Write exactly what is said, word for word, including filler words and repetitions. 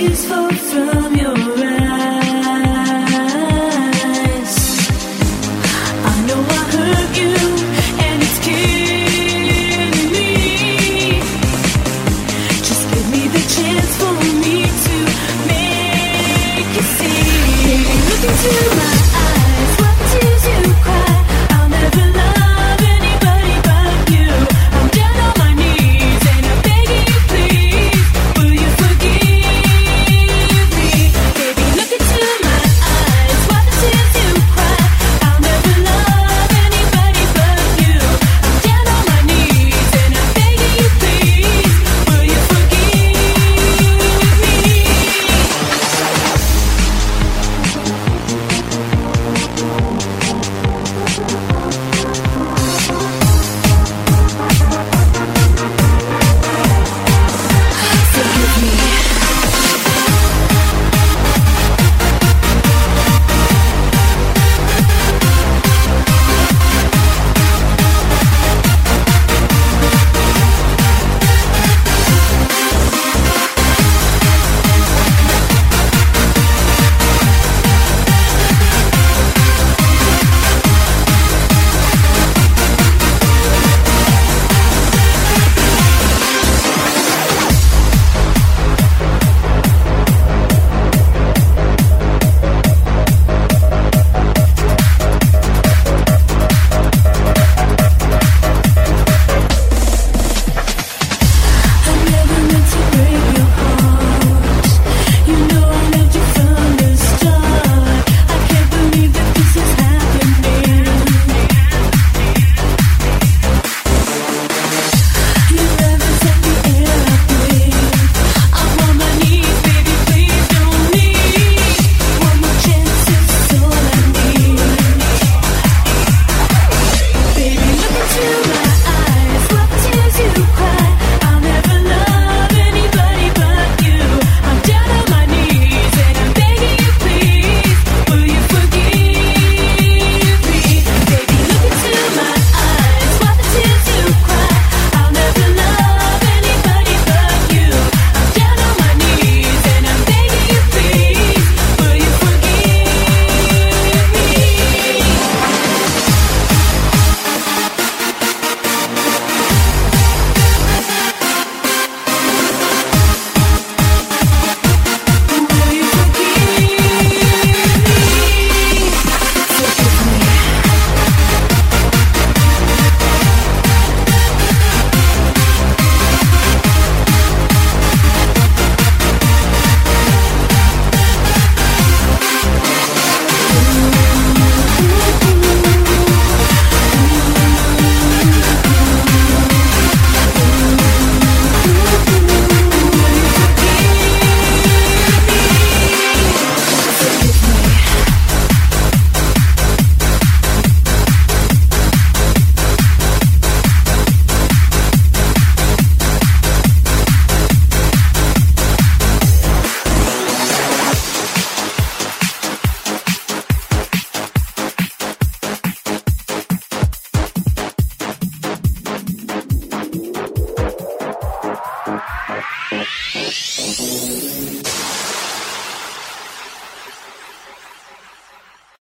tears fall from your eyes. I know I hurt you and it's killing me. Just give me the chance for me to make you see. Baby, look into my eyes, what tears you cry. I'll never love anybody but you. I'm down on my knees and I'm begging you, please, will you forgive me? Baby, look into my eyes, what tears you cry. I'll never love anybody but you. I'm down on my knees and I'm begging you, please, will you forgive me? Forgive me. I never meant to break your heart. You know I loved you from the start. I can't believe that this is happening. You never set the air I breathe. I'm on my knees, baby, please don't leave. One more chance is all I need. Baby, look into my eyes, what tears you cry. I'll never love anybody but you. I'm down on my knees and I'm begging you, please, will you forgive me? Baby, look into my eyes, what tears you cry. I'll never love anybody but you. I'm down on my knees and I'm begging you, please, will you forgive me? Will you forgive me? Forgive me. Thank you.